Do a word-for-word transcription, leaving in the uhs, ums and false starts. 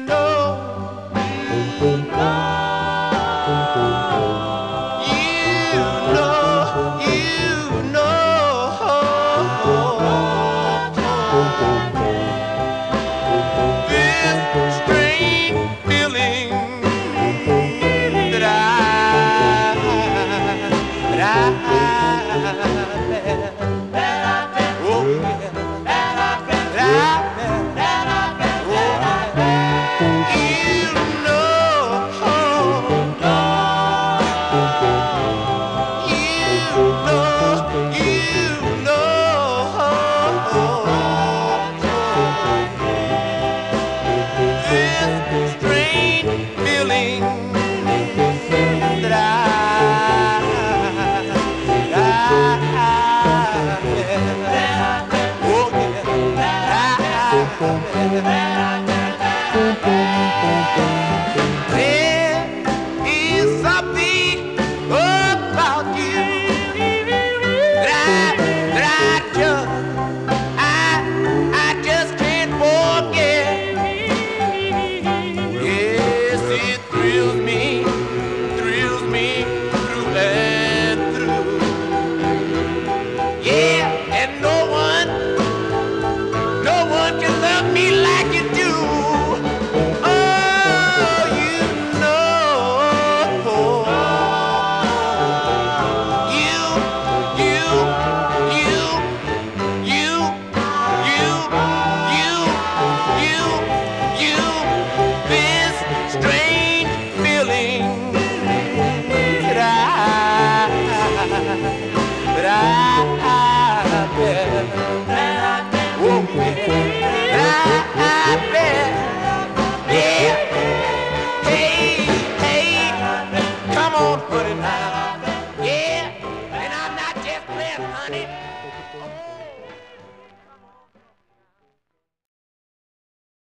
know, you know, you know this strange feeling that I, that I have. Oh, yeah. That I have. Oh, yeah. You know, you know, this strange feeling that I, that I have. Oh, yeah. There is something about you that I, that I just, I, I just can't forget. Yes, it thrills me, thrills me through and through. Yeah, and no one, no one can love me like you do. Oh, you know, you, you, you, you, you, you, you, you, this strange feeling that I, that I bear. Oh, yeah. I bear. Yeah. Hey, hey, come on, put it now.